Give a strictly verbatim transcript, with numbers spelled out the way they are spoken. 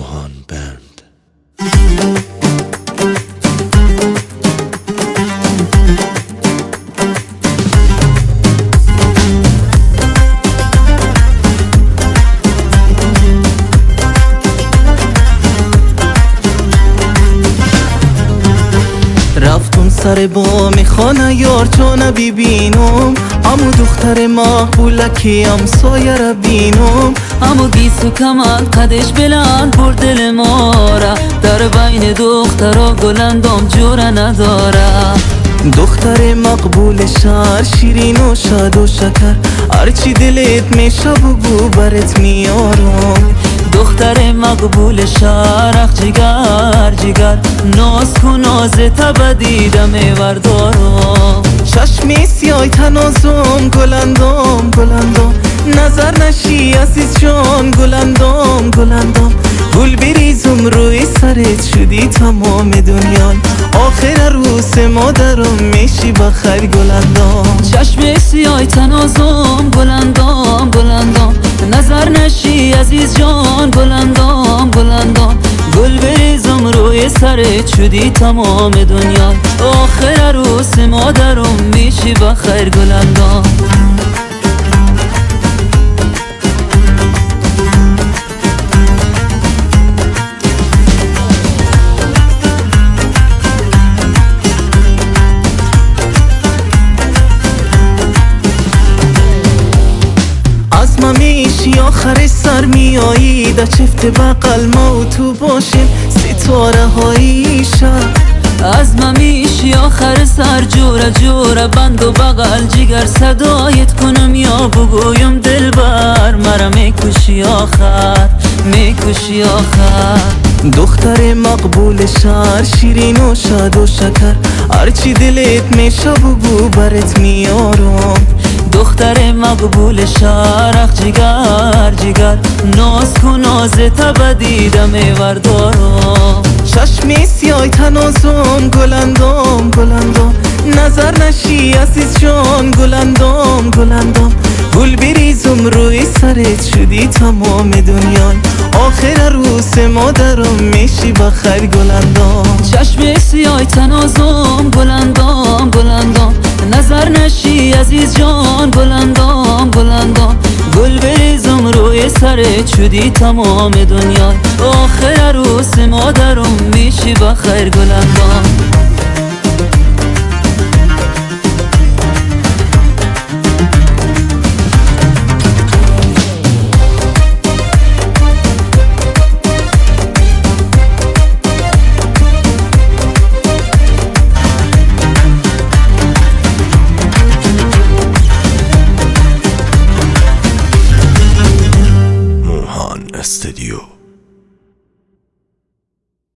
موهان بند. رفتم سر با میخانه یار چون ببینم، امو دختر مقبولکی همسایه را بینم. امو گیسو کمان قدش بلند بر دل ما را، در بین دخترا گلندام جوره نداره. دختر مقبول شهر شیرین و شاد و شکر، هرچی دلت میشه بگو برات میارم. دختر مقبول شهر اخ جگر جگر، ناز کن نازتا بدیدم بردارم. چشمی سیای تنازم گلندام گلندام، نظر نشی عزیز جان گلندام گلندام. گل بریزم روی سرت شدی تمام دنیا، آخر عروس مادرم میشی بخیر گلندام. چشم سیای تنازم گلندام گلندام، نظر نشی عزیز جان گلندام گلندام. گل بریزم روی سرت شدی تمام دنیا، آخر عروس مادرم میشی بخیر گلندام. میشی آخر سر میایی، در چفت بقل ما و تو باشیم ستاره هایی شب. از ما میشی آخر سر جوره جوره بند و بغل جگر صدایت کنم یا بگویم دلبر مرا میکشی آخر میکشی آخر. دختر مقبول شهر شیرین و شاد و شکر، هرچی دلت میشه بگو برات میارم. دختر مقبول شهر اخ جگر جگر، ناز کن نازتا بدیدم بردارم. چشمی سیای تنازم گلندام گلندام، نظر نشی عزیز جان گلندام گلندام. گل بریزم روی سرت شدی تمام دنیا، آخر عروس مادرم میشی بخیر گلندام. چشم سیای تنازم گلندام گلندام، نظر نشی عزیز جان گلندام گلندام. گل بریزم روی سرت شدی تمام دنیا، آخر عروس مادرم میشی بخیر گلندام. موهان استودیو.